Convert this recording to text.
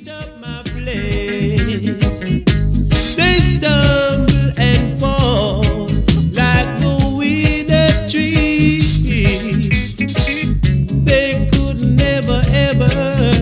up my place. They stumble and fall like the withered tree. They could never ever